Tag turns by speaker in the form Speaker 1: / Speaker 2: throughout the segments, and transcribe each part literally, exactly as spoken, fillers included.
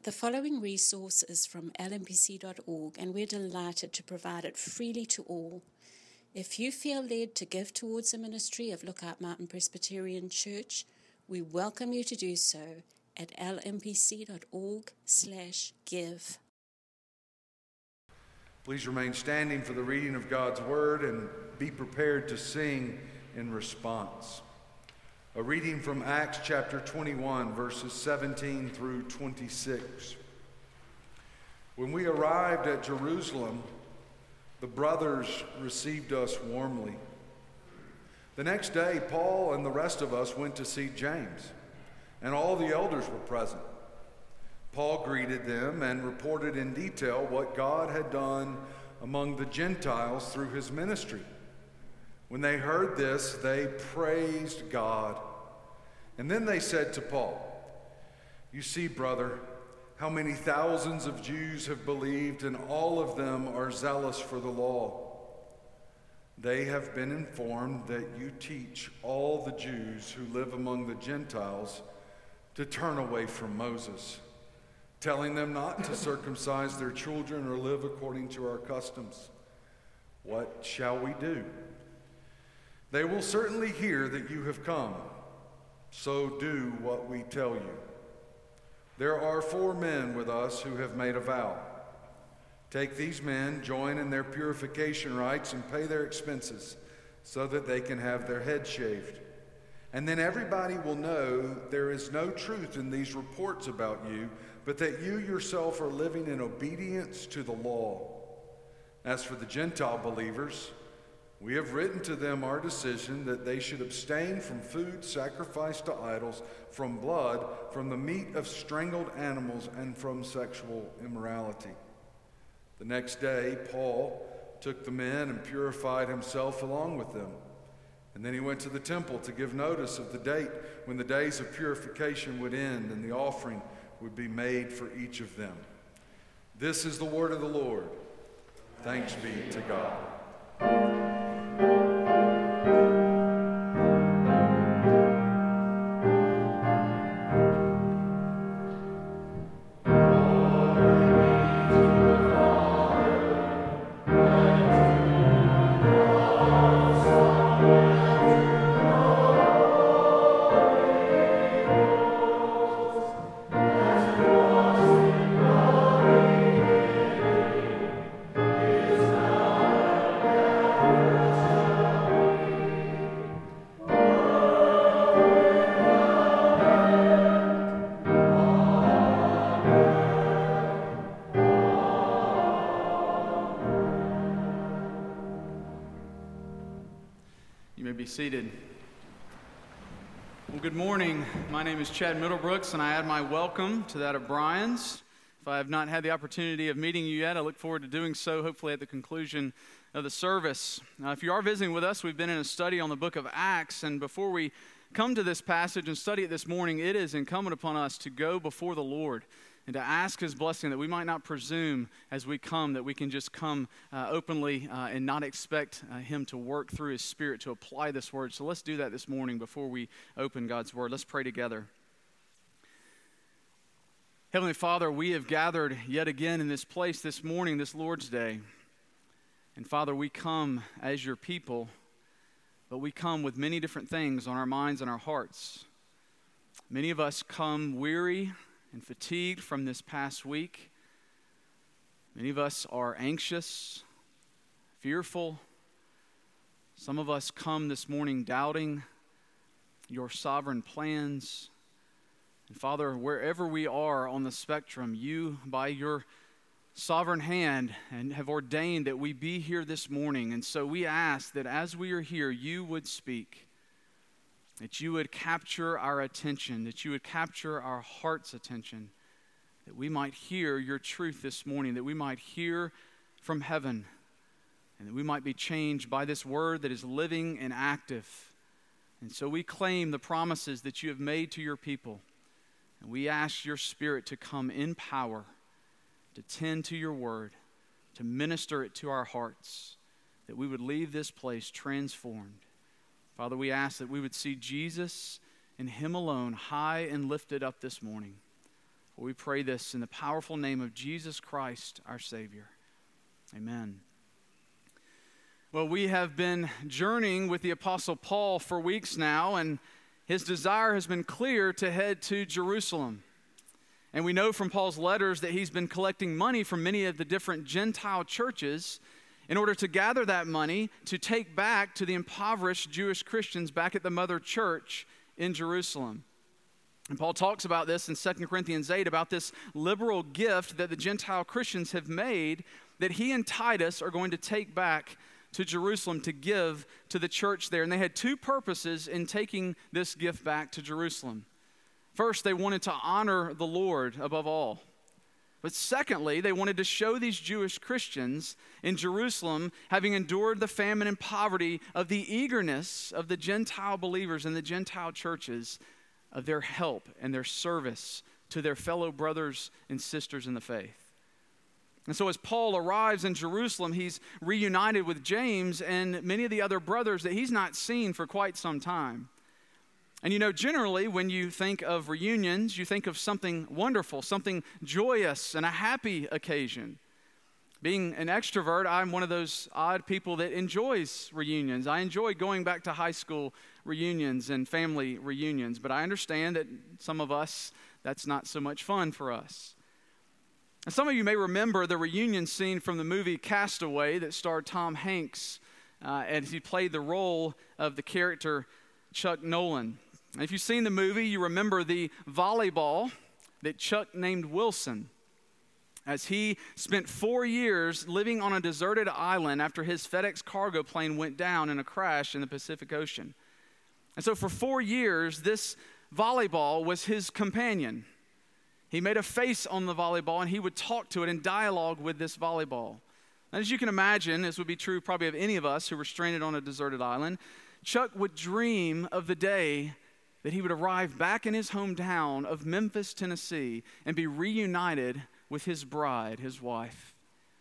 Speaker 1: The following resource is from L M P C dot org, and we're delighted to provide it freely to all. If you feel led to give towards the ministry of Lookout Mountain Presbyterian Church, we welcome you to do so at lmpc.org slash give.
Speaker 2: Please remain standing for the reading of God's Word and be prepared to sing in response. A reading from Acts chapter twenty-one, verses seventeen through twenty-six. When we arrived at Jerusalem, the brothers received us warmly. The next day, Paul and the rest of us went to see James, and all the elders were present. Paul greeted them and reported in detail what God had done among the Gentiles through his ministry. When they heard this, they praised God. And then they said to Paul, "You see, brother, how many thousands of Jews have believed, and all of them are zealous for the law. They have been informed that you teach all the Jews who live among the Gentiles to turn away from Moses, telling them not to circumcise their children or live according to our customs. What shall we do? They will certainly hear that you have come, so do what we tell you. There are four men with us who have made a vow. Take these men, join in their purification rites, and pay their expenses so that they can have their heads shaved. And then everybody will know there is no truth in these reports about you, but that you yourself are living in obedience to the law. As for the Gentile believers, we have written to them our decision that they should abstain from food sacrificed to idols, from blood, from the meat of strangled animals, and from sexual immorality." The next day, Paul took the men and purified himself along with them. And then he went to the temple to give notice of the date when the days of purification would end and the offering would be made for each of them. This is the word of the Lord. Thanks be to God.
Speaker 3: Be seated. Well, good morning. My name is Chad Middlebrooks, and I add my welcome to that of Brian's. If I have not had the opportunity of meeting you yet, I look forward to doing so, hopefully at the conclusion of the service. Uh, if you are visiting with us, we've been in a study on the book of Acts, and before we come to this passage and study it this morning, it is incumbent upon us to go before the Lord and to ask his blessing, that we might not presume as we come, that we can just come uh, openly uh, and not expect uh, him to work through his Spirit to apply this word. So let's do that this morning before we open God's word. Let's pray together. Heavenly Father, we have gathered yet again in this place this morning, this Lord's Day. And Father, we come as your people, but we come with many different things on our minds and our hearts. Many of us come weary and fatigued from this past week. Many of us are anxious, fearful. Some of us come this morning doubting your sovereign plans. And Father, wherever we are on the spectrum, you, by your sovereign hand, and have ordained that we be here this morning. And so we ask that as we are here, you would speak, that you would capture our attention, that you would capture our heart's attention, that we might hear your truth this morning, that we might hear from heaven, and that we might be changed by this word that is living and active. And so we claim the promises that you have made to your people, and we ask your Spirit to come in power, to tend to your word, to minister it to our hearts, that we would leave this place transformed. Father, we ask that we would see Jesus and him alone high and lifted up this morning. For we pray this in the powerful name of Jesus Christ, our Savior. Amen. Well, we have been journeying with the Apostle Paul for weeks now, and his desire has been clear to head to Jerusalem. And we know from Paul's letters that he's been collecting money from many of the different Gentile churches in order to gather that money to take back to the impoverished Jewish Christians back at the mother church in Jerusalem. And Paul talks about this in Second Corinthians eight, about this liberal gift that the Gentile Christians have made that he and Titus are going to take back to Jerusalem to give to the church there. And they had two purposes in taking this gift back to Jerusalem. First, they wanted to honor the Lord above all. But secondly, they wanted to show these Jewish Christians in Jerusalem, having endured the famine and poverty, of the eagerness of the Gentile believers in the Gentile churches, of their help and their service to their fellow brothers and sisters in the faith. And so as Paul arrives in Jerusalem, he's reunited with James and many of the other brothers that he's not seen for quite some time. And you know, generally, when you think of reunions, you think of something wonderful, something joyous and a happy occasion. Being an extrovert, I'm one of those odd people that enjoys reunions. I enjoy going back to high school reunions and family reunions, but I understand that some of us, that's not so much fun for us. And some of you may remember the reunion scene from the movie Castaway that starred Tom Hanks, uh, as he played the role of the character Chuck Nolan. And if you've seen the movie, you remember the volleyball that Chuck named Wilson, as he spent four years living on a deserted island after his FedEx cargo plane went down in a crash in the Pacific Ocean. And so for four years, this volleyball was his companion. He made a face on the volleyball, and he would talk to it in dialogue with this volleyball. And as you can imagine, this would be true probably of any of us who were stranded on a deserted island, Chuck would dream of the day that he would arrive back in his hometown of Memphis, Tennessee, and be reunited with his bride, his wife.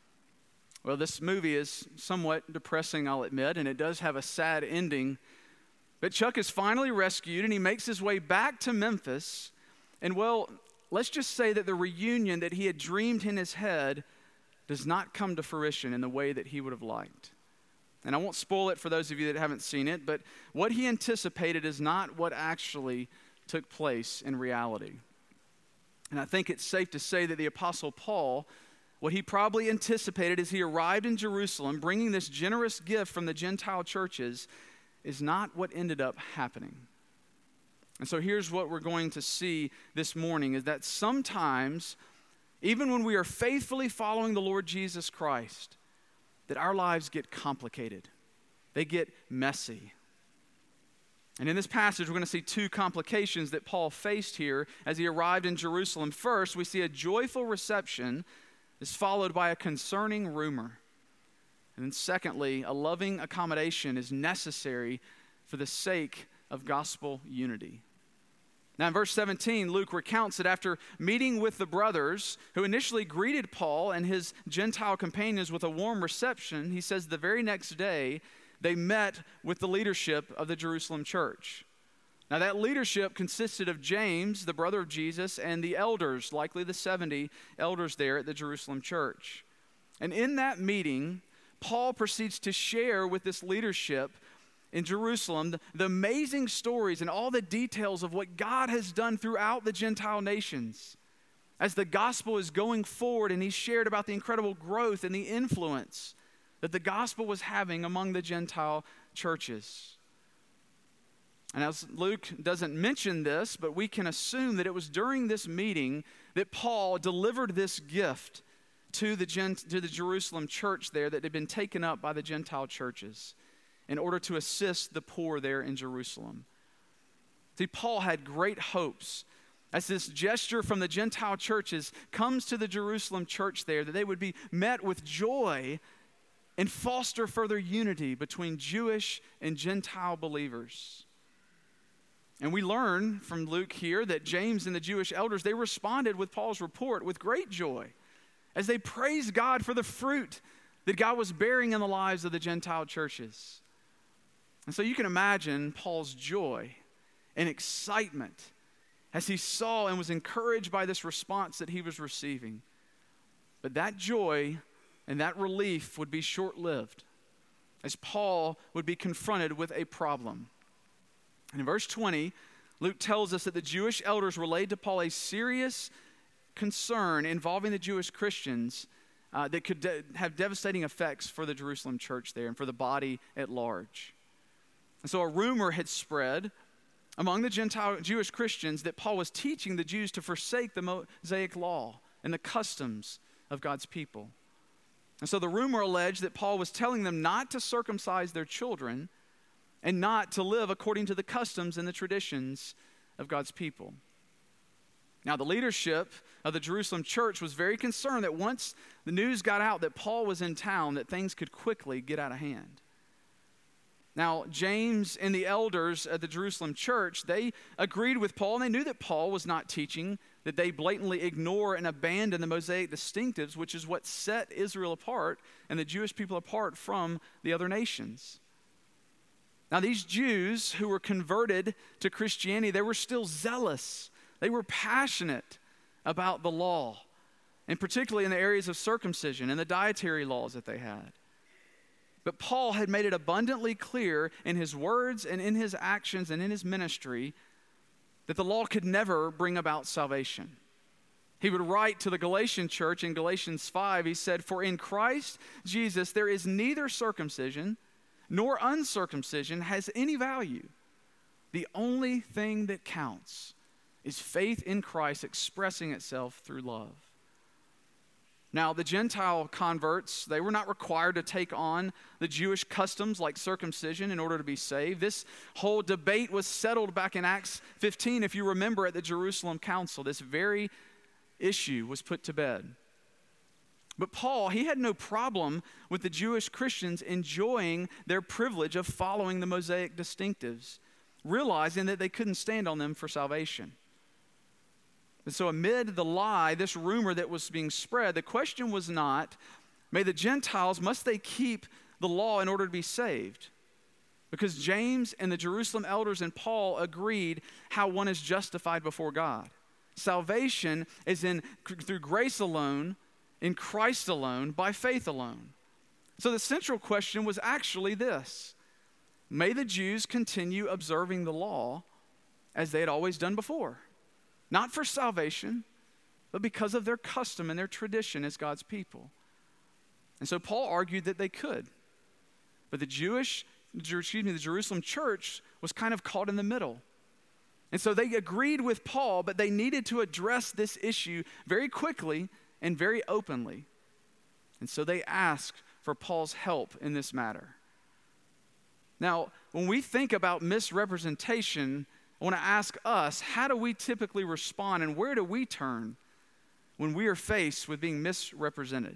Speaker 3: Well, this movie is somewhat depressing, I'll admit, and it does have a sad ending. But Chuck is finally rescued, and he makes his way back to Memphis. And well, let's just say that the reunion that he had dreamed in his head does not come to fruition in the way that he would have liked. And I won't spoil it for those of you that haven't seen it, but what he anticipated is not what actually took place in reality. And I think it's safe to say that the Apostle Paul, what he probably anticipated as he arrived in Jerusalem, bringing this generous gift from the Gentile churches, is not what ended up happening. And so here's what we're going to see this morning, is that sometimes, even when we are faithfully following the Lord Jesus Christ, that our lives get complicated. They get messy. And in this passage, we're going to see two complications that Paul faced here as he arrived in Jerusalem. First, we see a joyful reception is followed by a concerning rumor. And then secondly, a loving accommodation is necessary for the sake of gospel unity. Now in verse seventeen, Luke recounts that after meeting with the brothers who initially greeted Paul and his Gentile companions with a warm reception, he says the very next day they met with the leadership of the Jerusalem church. Now that leadership consisted of James, the brother of Jesus, and the elders, likely the seventy elders there at the Jerusalem church. And in that meeting, Paul proceeds to share with this leadership in Jerusalem the, the amazing stories and all the details of what God has done throughout the Gentile nations as the gospel is going forward, and he shared about the incredible growth and the influence that the gospel was having among the Gentile churches. And as Luke doesn't mention this, but we can assume that it was during this meeting that Paul delivered this gift to the, Gent- to the Jerusalem church there that had been taken up by the Gentile churches in order to assist the poor there in Jerusalem. See, Paul had great hopes as this gesture from the Gentile churches comes to the Jerusalem church there, that they would be met with joy and foster further unity between Jewish and Gentile believers. And we learn from Luke here that James and the Jewish elders, they responded with Paul's report with great joy as they praised God for the fruit that God was bearing in the lives of the Gentile churches. And so you can imagine Paul's joy and excitement as he saw and was encouraged by this response that he was receiving. But that joy and that relief would be short-lived, as Paul would be confronted with a problem. And in verse twenty, Luke tells us that the Jewish elders relayed to Paul a serious concern involving the Jewish Christians uh, that could de- have devastating effects for the Jerusalem church there and for the body at large. And so a rumor had spread among the Gentile Jewish Christians that Paul was teaching the Jews to forsake the Mosaic law and the customs of God's people. And so the rumor alleged that Paul was telling them not to circumcise their children and not to live according to the customs and the traditions of God's people. Now, the leadership of the Jerusalem church was very concerned that once the news got out that Paul was in town, that things could quickly get out of hand. Now, James and the elders at the Jerusalem church, they agreed with Paul, and they knew that Paul was not teaching that they blatantly ignore and abandon the Mosaic distinctives, which is what set Israel apart and the Jewish people apart from the other nations. Now, these Jews who were converted to Christianity, they were still zealous. They were passionate about the law, and particularly in the areas of circumcision and the dietary laws that they had. But Paul had made it abundantly clear in his words and in his actions and in his ministry that the law could never bring about salvation. He would write to the Galatian church in Galatians five, he said, "For in Christ Jesus there is neither circumcision nor uncircumcision has any value. The only thing that counts is faith in Christ expressing itself through love." Now, the Gentile converts, they were not required to take on the Jewish customs like circumcision in order to be saved. This whole debate was settled back in Acts fifteen, if you remember, at the Jerusalem Council. This very issue was put to bed. But Paul, he had no problem with the Jewish Christians enjoying their privilege of following the Mosaic distinctives, realizing that they couldn't stand on them for salvation. And so amid the lie, this rumor that was being spread, the question was not, may the Gentiles, must they keep the law in order to be saved? Because James and the Jerusalem elders and Paul agreed how one is justified before God. Salvation is in through grace alone, in Christ alone, by faith alone. So the central question was actually this: may the Jews continue observing the law as they had always done before? Not for salvation, but because of their custom and their tradition as God's people. And so Paul argued that they could. But the Jewish, excuse me, the Jerusalem church was kind of caught in the middle. And so they agreed with Paul, but they needed to address this issue very quickly and very openly. And so they asked for Paul's help in this matter. Now, when we think about misrepresentation, I want to ask us, how do we typically respond and where do we turn when we are faced with being misrepresented?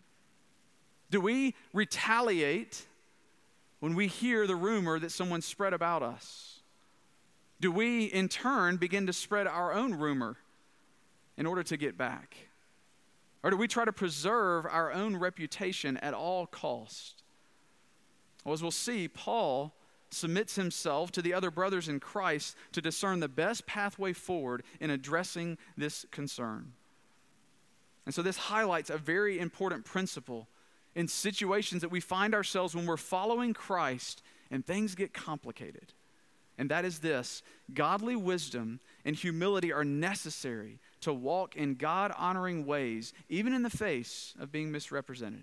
Speaker 3: Do we retaliate when we hear the rumor that someone spread about us? Do we, in turn, begin to spread our own rumor in order to get back? Or do we try to preserve our own reputation at all cost? Well, as we'll see, Paul submits himself to the other brothers in Christ to discern the best pathway forward in addressing this concern. And so this highlights a very important principle in situations that we find ourselves when we're following Christ and things get complicated. And that is this: godly wisdom and humility are necessary to walk in God-honoring ways, even in the face of being misrepresented.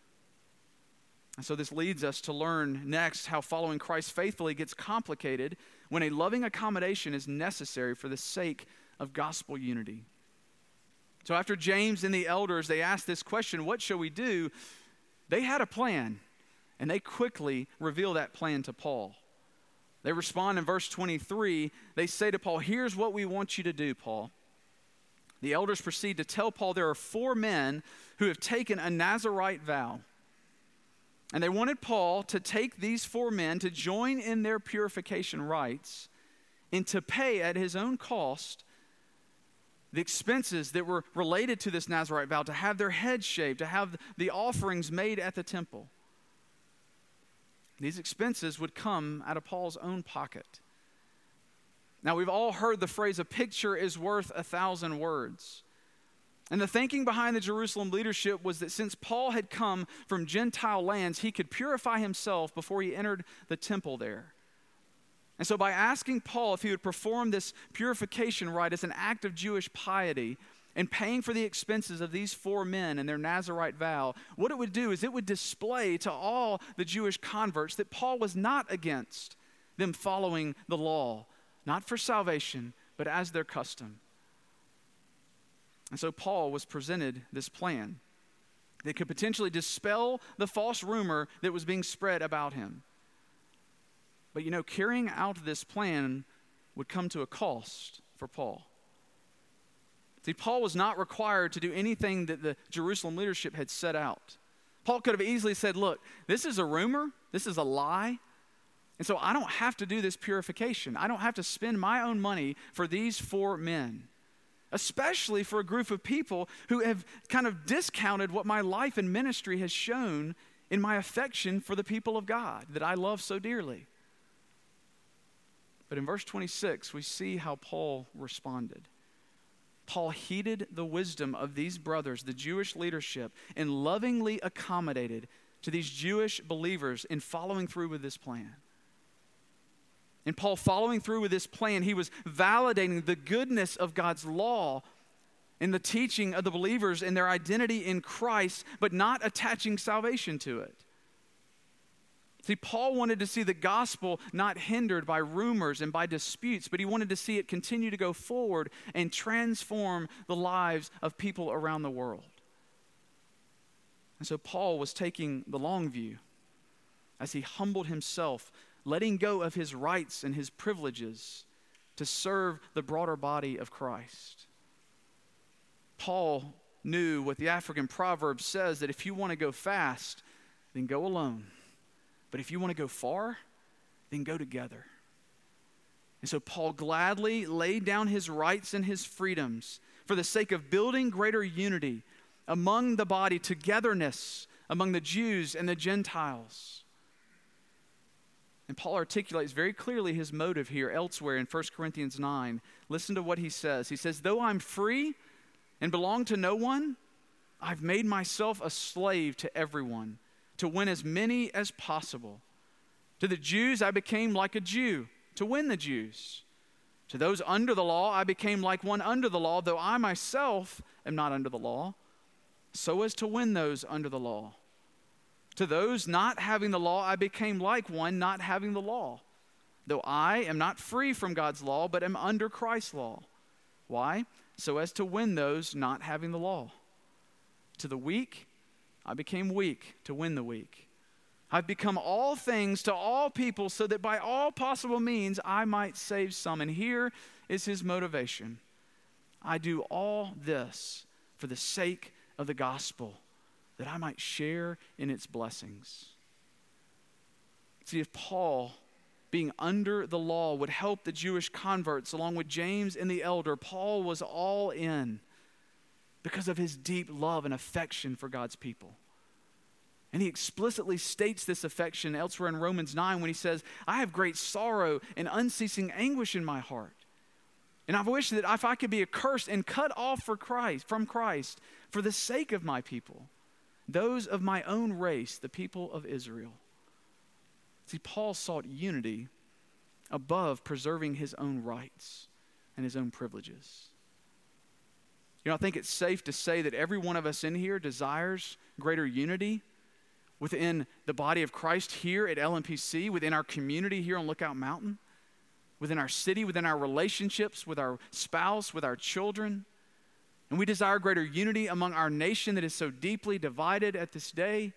Speaker 3: And so this leads us to learn next how following Christ faithfully gets complicated when a loving accommodation is necessary for the sake of gospel unity. So after James and the elders, they asked this question, what shall we do? They had a plan, and they quickly reveal that plan to Paul. They respond in verse twenty-three. They say to Paul, here's what we want you to do, Paul. The elders proceed to tell Paul there are four men who have taken a Nazirite vow. And they wanted Paul to take these four men to join in their purification rites and to pay at his own cost the expenses that were related to this Nazirite vow, to have their heads shaved, to have the offerings made at the temple. These expenses would come out of Paul's own pocket. Now, we've all heard the phrase, a picture is worth a thousand words. And the thinking behind the Jerusalem leadership was that since Paul had come from Gentile lands, he could purify himself before he entered the temple there. And so by asking Paul if he would perform this purification rite as an act of Jewish piety and paying for the expenses of these four men and their Nazirite vow, what it would do is it would display to all the Jewish converts that Paul was not against them following the law, not for salvation, but as their custom. And so Paul was presented this plan that could potentially dispel the false rumor that was being spread about him. But you know, carrying out this plan would come to a cost for Paul. See, Paul was not required to do anything that the Jerusalem leadership had set out. Paul could have easily said, look, this is a rumor, this is a lie, and so I don't have to do this purification. I don't have to spend my own money for these four men. Especially for a group of people who have kind of discounted what my life and ministry has shown in my affection for the people of God that I love so dearly. But in verse twenty-six, we see how Paul responded. Paul heeded the wisdom of these brothers, the Jewish leadership, and lovingly accommodated to these Jewish believers in following through with this plan. And Paul, following through with this plan, he was validating the goodness of God's law and the teaching of the believers and their identity in Christ, but not attaching salvation to it. See, Paul wanted to see the gospel not hindered by rumors and by disputes, but he wanted to see it continue to go forward and transform the lives of people around the world. And so Paul was taking the long view as he humbled himself, letting go of his rights and his privileges to serve the broader body of Christ. Paul knew what the African proverb says, that if you want to go fast, then go alone. But if you want to go far, then go together. And so Paul gladly laid down his rights and his freedoms for the sake of building greater unity among the body, togetherness among the Jews and the Gentiles. And Paul articulates very clearly his motive here elsewhere in First Corinthians nine. Listen to what he says. He says, though I'm free and belong to no one, I've made myself a slave to everyone to win as many as possible. To the Jews, I became like a Jew to win the Jews. To those under the law, I became like one under the law, though I myself am not under the law, so as to win those under the law. To those not having the law, I became like one not having the law, though I am not free from God's law, but am under Christ's law. Why? So as to win those not having the law. To the weak, I became weak to win the weak. I've become all things to all people so that by all possible means I might save some. And here is his motivation. I do all this for the sake of the gospel, that I might share in its blessings. See, if Paul, being under the law, would help the Jewish converts along with James and the elder, Paul was all in because of his deep love and affection for God's people. And he explicitly states this affection elsewhere in Romans nine when he says, I have great sorrow and unceasing anguish in my heart. And I wish that if I could be accursed and cut off for Christ, from Christ for the sake of my people, those of my own race, the people of Israel. See, Paul sought unity above preserving his own rights and his own privileges. You know, I think it's safe to say that every one of us in here desires greater unity within the body of Christ here at L M P C, within our community here on Lookout Mountain, within our city, within our relationships with our spouse, with our children. And we desire greater unity among our nation that is so deeply divided at this day.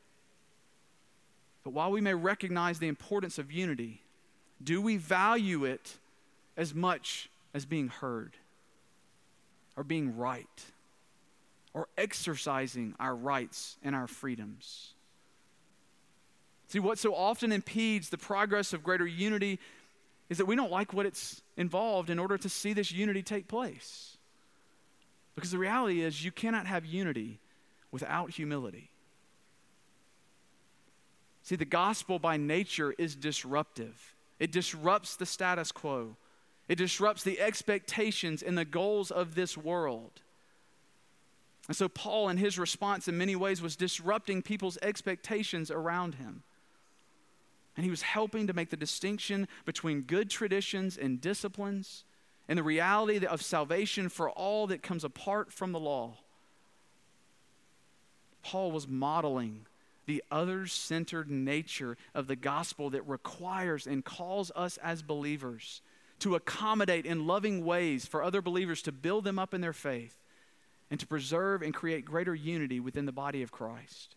Speaker 3: But while we may recognize the importance of unity, do we value it as much as being heard or being right or exercising our rights and our freedoms? See, what so often impedes the progress of greater unity is that we don't like what it's involved in order to see this unity take place. Because the reality is you cannot have unity without humility. See, the gospel by nature is disruptive. It disrupts the status quo. It disrupts the expectations and the goals of this world. And so Paul, in his response, in many ways, was disrupting people's expectations around him. And he was helping to make the distinction between good traditions and disciplines and the reality of salvation for all that comes apart from the law. Paul was modeling the others-centered nature of the gospel that requires and calls us as believers to accommodate in loving ways for other believers, to build them up in their faith and to preserve and create greater unity within the body of Christ.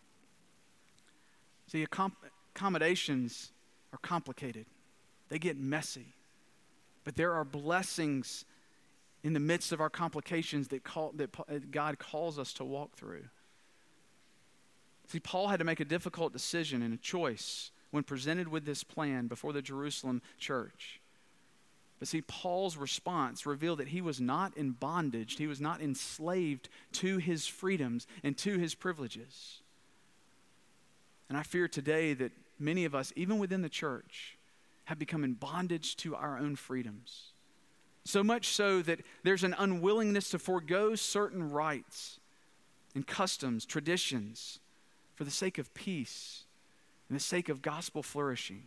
Speaker 3: See, accom- accommodations are complicated. They get messy. But there are blessings in the midst of our complications that, call, that God calls us to walk through. See, Paul had to make a difficult decision and a choice when presented with this plan before the Jerusalem church. But see, Paul's response revealed that he was not in bondage. He was not enslaved to his freedoms and to his privileges. And I fear today that many of us, even within the church, have become in bondage to our own freedoms. So much so that there's an unwillingness to forego certain rights and customs, traditions, for the sake of peace and the sake of gospel flourishing.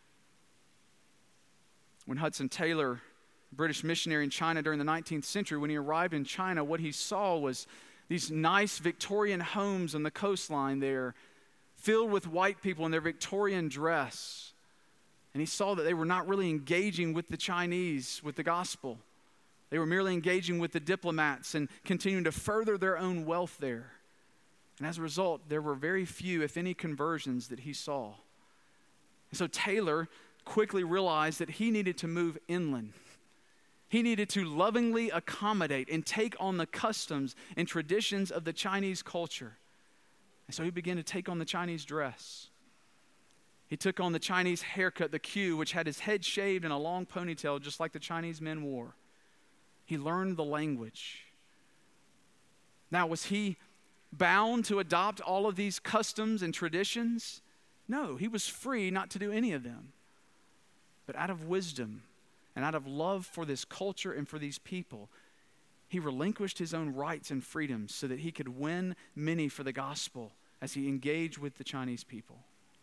Speaker 3: When Hudson Taylor, British missionary in China during the nineteenth century, when he arrived in China, what he saw was these nice Victorian homes on the coastline there, filled with white people in their Victorian dress. And he saw that they were not really engaging with the Chinese, with the gospel. They were merely engaging with the diplomats and continuing to further their own wealth there. And as a result, there were very few, if any, conversions that he saw. And so Taylor quickly realized that he needed to move inland. He needed to lovingly accommodate and take on the customs and traditions of the Chinese culture. And so he began to take on the Chinese dress. He took on the Chinese haircut, the queue, which had his head shaved and a long ponytail, just like the Chinese men wore. He learned the language. Now, was he bound to adopt all of these customs and traditions? No, he was free not to do any of them. But out of wisdom and out of love for this culture and for these people, he relinquished his own rights and freedoms so that he could win many for the gospel as he engaged with the Chinese people.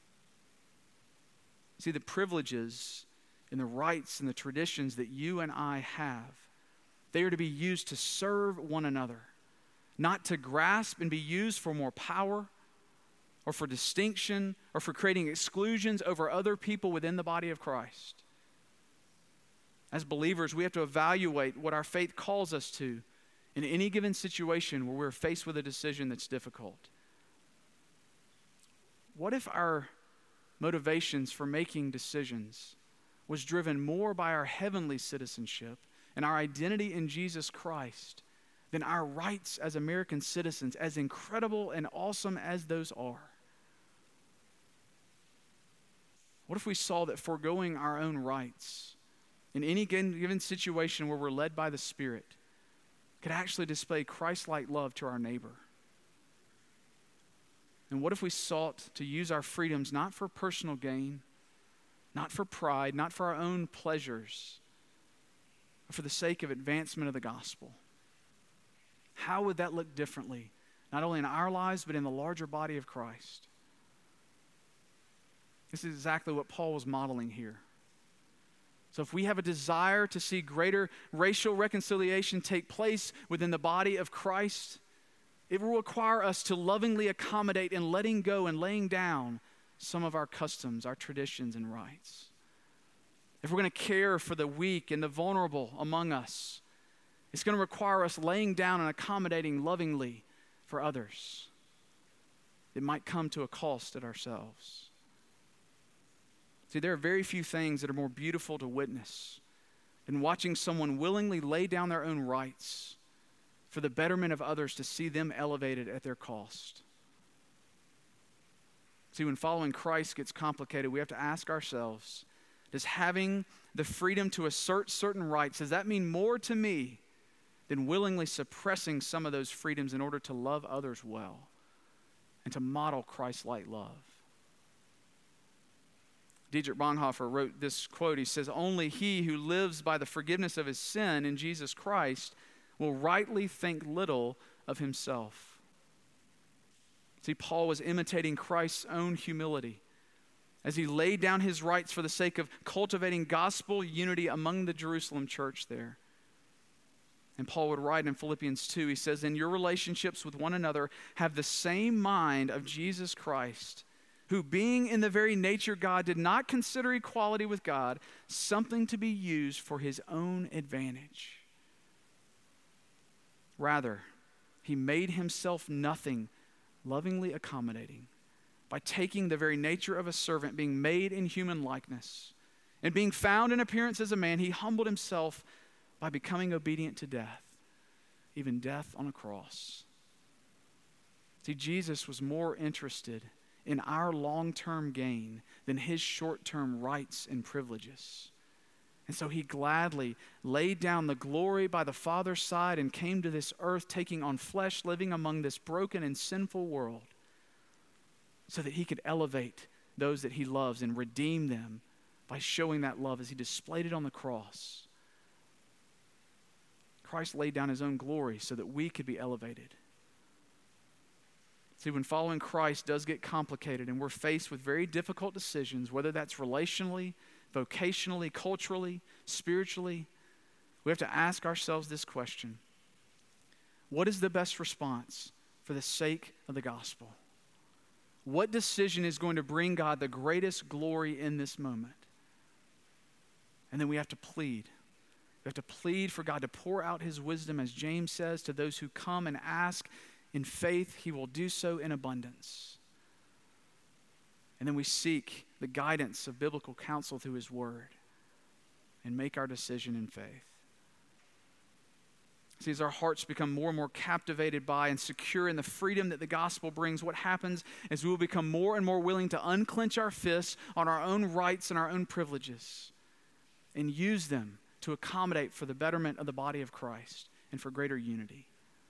Speaker 3: See, the privileges and the rights and the traditions that you and I have, they are to be used to serve one another, not to grasp and be used for more power or for distinction or for creating exclusions over other people within the body of Christ. As believers, we have to evaluate what our faith calls us to in any given situation where we're faced with a decision that's difficult. What if our motivations for making decisions was driven more by our heavenly citizenship and our identity in Jesus Christ than our rights as American citizens, as incredible and awesome as those are? What if we saw that foregoing our own rights in any given situation where we're led by the Spirit could actually display Christ-like love to our neighbor? And what if we sought to use our freedoms not for personal gain, not for pride, not for our own pleasures, but for the sake of advancement of the gospel? How would that look differently, not only in our lives, but in the larger body of Christ? This is exactly what Paul was modeling here. So if we have a desire to see greater racial reconciliation take place within the body of Christ, it will require us to lovingly accommodate and letting go and laying down some of our customs, our traditions and rights. If we're going to care for the weak and the vulnerable among us, it's going to require us laying down and accommodating lovingly for others. It might come to a cost at ourselves. See, there are very few things that are more beautiful to witness than watching someone willingly lay down their own rights for the betterment of others, to see them elevated at their cost. See, when following Christ gets complicated, we have to ask ourselves, does having the freedom to assert certain rights, does that mean more to me than willingly suppressing some of those freedoms in order to love others well and to model Christ-like love? Dietrich Bonhoeffer wrote this quote. He says, "Only he who lives by the forgiveness of his sin in Jesus Christ will rightly think little of himself." See, Paul was imitating Christ's own humility as he laid down his rights for the sake of cultivating gospel unity among the Jerusalem church there. And Paul would write in Philippians two, he says, "In your relationships with one another, have the same mind of Jesus Christ, who being in the very nature God, did not consider equality with God something to be used for his own advantage. Rather, he made himself nothing, lovingly accommodating, by taking the very nature of a servant, being made in human likeness, and being found in appearance as a man, he humbled himself by becoming obedient to death, even death on a cross." See, Jesus was more interested in our long-term gain than his short-term rights and privileges. And so he gladly laid down the glory by the Father's side and came to this earth, taking on flesh, living among this broken and sinful world, so that he could elevate those that he loves and redeem them by showing that love as he displayed it on the cross. Christ laid down his own glory so that we could be elevated. See, when following Christ does get complicated and we're faced with very difficult decisions, whether that's relationally, vocationally, culturally, spiritually, we have to ask ourselves this question: what is the best response for the sake of the gospel? What decision is going to bring God the greatest glory in this moment? And then we have to plead. We have to plead for God to pour out his wisdom, as James says, to those who come and ask in faith. He will do so in abundance. And then we seek the guidance of biblical counsel through his word and make our decision in faith. See, as our hearts become more and more captivated by and secure in the freedom that the gospel brings, what happens is we will become more and more willing to unclench our fists on our own rights and our own privileges and use them to accommodate for the betterment of the body of Christ and for greater unity.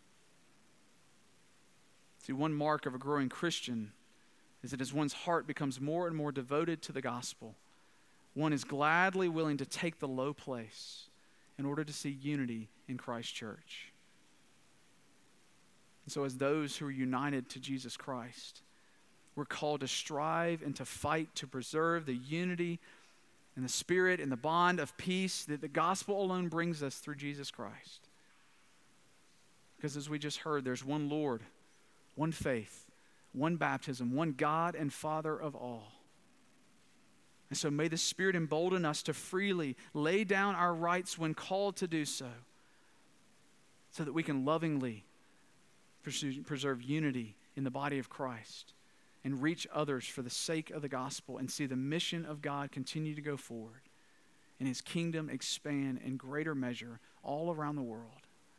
Speaker 3: See, one mark of a growing Christian is that as one's heart becomes more and more devoted to the gospel, one is gladly willing to take the low place in order to see unity in Christ's church. And so as those who are united to Jesus Christ, we're called to strive and to fight to preserve the unity and the spirit and the bond of peace that the gospel alone brings us through Jesus Christ. Because as we just heard, there's one Lord, one faith, one baptism, one God and Father of all. And so may the Spirit embolden us to freely lay down our rights when called to do so, so that we can lovingly pursue, preserve unity in the body of Christ and reach others for the sake of the gospel and see the mission of God continue to go forward and his kingdom expand in greater measure all around the world.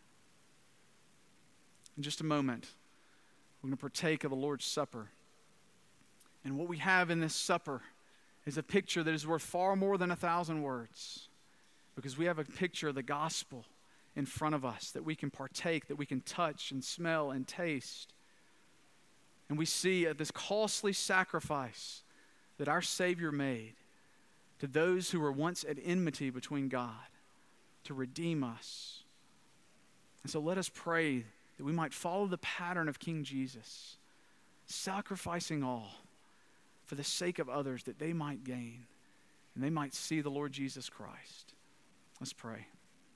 Speaker 3: In just a moment, we're going to partake of the Lord's Supper. And what we have in this supper is a picture that is worth far more than a thousand words, because we have a picture of the gospel in front of us that we can partake, that we can touch and smell and taste. And we see this costly sacrifice that our Savior made to those who were once at enmity between God to redeem us. And so let us pray that we might follow the pattern of King Jesus, sacrificing all for the sake of others, that they might gain and they might see the Lord Jesus Christ. Let's pray.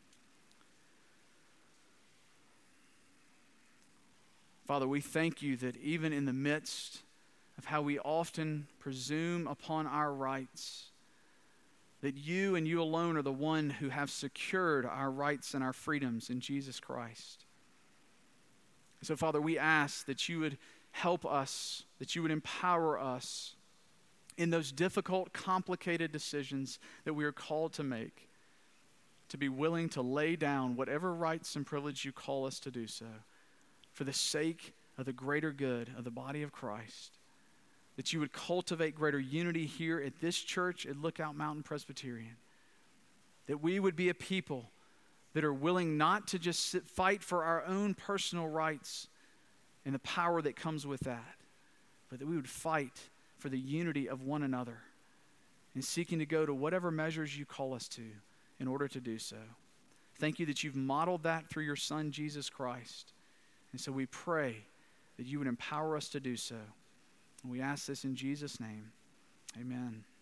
Speaker 3: Father, we thank you that even in the midst of how we often presume upon our rights, that you and you alone are the one who have secured our rights and our freedoms in Jesus Christ. So, Father, we ask that you would help us, that you would empower us in those difficult, complicated decisions that we are called to make, to be willing to lay down whatever rights and privilege you call us to do so, for the sake of the greater good of the body of Christ, that you would cultivate greater unity here at this church at Lookout Mountain Presbyterian, that we would be a people that are willing not to just sit, fight for our own personal rights and the power that comes with that, but that we would fight for the unity of one another and seeking to go to whatever measures you call us to in order to do so. Thank you that you've modeled that through your Son, Jesus Christ. And so we pray that you would empower us to do so. And we ask this in Jesus' name. Amen.